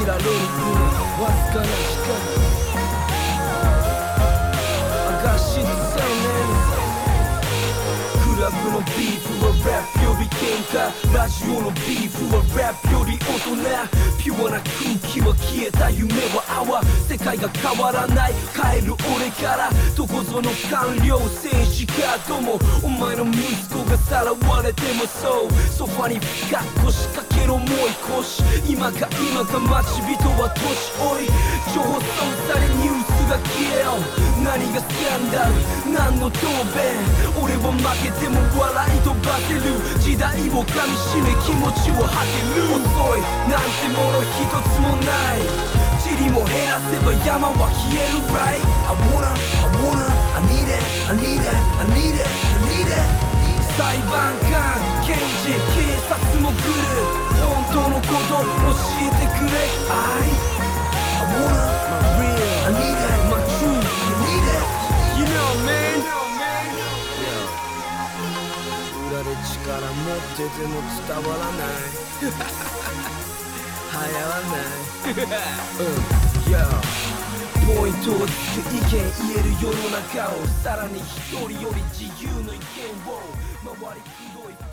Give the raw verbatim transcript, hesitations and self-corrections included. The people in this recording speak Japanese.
られる分わずかな光I got shit to say manクラブのビーフはラップより喧嘩ラジオのビーフはラップより大人ピュアな空気は消えた夢は泡世界が変わらない帰る俺からどこぞの官僚政治家ともお前の息子がさらわれてもそうソファにピカッと仕掛けろもう少し今か今か待ち人は年老い情報操作でニュースが消えよ何がスキャンダル何の答弁俺は負けても笑い飛ばせる時代を噛みしめ気持ちを吐ける遅いなんてもの一つもない塵も減らせば山は消える right I wanna, I wanna, I need it, I need it, I need it, I need it 裁判官、検事、警察も来る本当のこと教えてくれ I, I wanna, my real, I need it, my truth, you need it You know man裏で力持ってても伝わらない流行らないうん、yeah ポイントをつく意見言える世の中をさらに一人より自由の意見を周りくどい